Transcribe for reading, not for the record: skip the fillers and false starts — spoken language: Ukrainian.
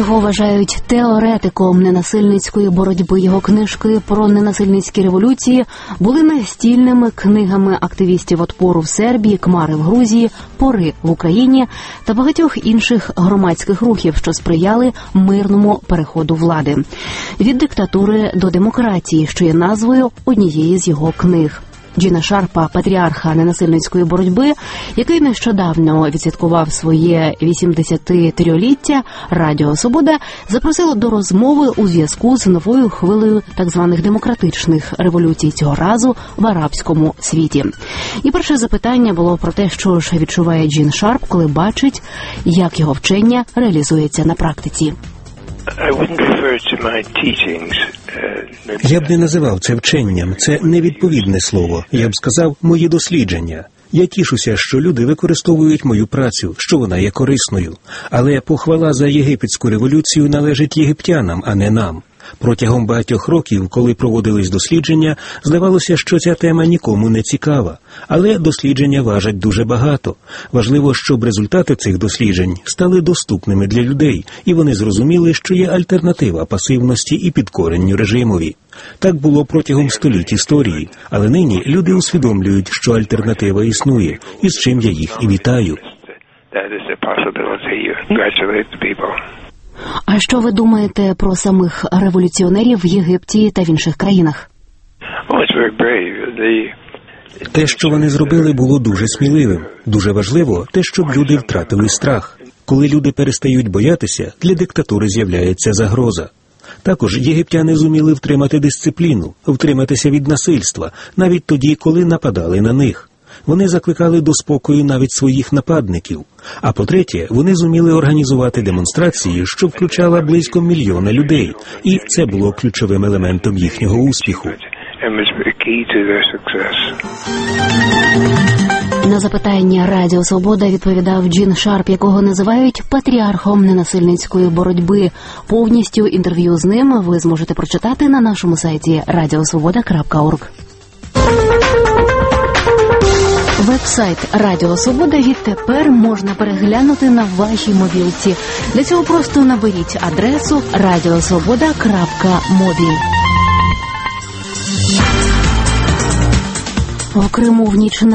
Його вважають теоретиком ненасильницької боротьби. Його книжки про ненасильницькі революції були настільними книгами активістів отпору в Сербії, Кмари в Грузії, Пори в Україні та багатьох інших громадських рухів, що сприяли мирному переходу влади. Від диктатури до демократії, що є назвою однієї з його книг. Джіна Шарпа, патріарха ненасильницької боротьби, який нещодавно відсвяткував своє 83-річчя, Радіо Свобода запросило до розмови у зв'язку з новою хвилею так званих демократичних революцій, цього разу в арабському світі. І перше запитання було про те, що ж відчуває Джін Шарп, коли бачить, як його вчення реалізується на практиці. Я б не називав це вченням, це невідповідне слово. Я б сказав «мої дослідження». Я тішуся, що люди використовують мою працю, що вона є корисною. Але похвала за єгипетську революцію належить єгиптянам, а не нам. Протягом багатьох років, коли проводились дослідження, здавалося, що ця тема нікому не цікава. Але дослідження важать дуже багато. Важливо, щоб результати цих досліджень стали доступними для людей, і вони зрозуміли, що є альтернатива пасивності і підкоренню режимові. Так було протягом століть історії, але нині люди усвідомлюють, що альтернатива існує, і з чим я їх і вітаю. А що ви думаєте про самих революціонерів в Єгипті та в інших країнах? Те, що вони зробили, було дуже сміливим. Дуже важливо те, щоб люди втратили страх. Коли люди перестають боятися, для диктатури з'являється загроза. Також єгиптяни зуміли втримати дисципліну, втриматися від насильства, навіть тоді, коли нападали на них. Вони закликали до спокою навіть своїх нападників. А по-третє, вони зуміли організувати демонстрацію, що включала близько 1 мільйона людей. І це було ключовим елементом їхнього успіху. На запитання Радіо Свобода відповідав Джін Шарп, якого називають патріархом ненасильницької боротьби. Повністю інтерв'ю з ним ви зможете прочитати на нашому сайті radiosvoboda.org. Веб-сайт Радіо Свобода відтепер можна переглянути на вашій мобілці. Для цього просто наберіть адресу radiosvoboda.mobil. У Криму в ніч на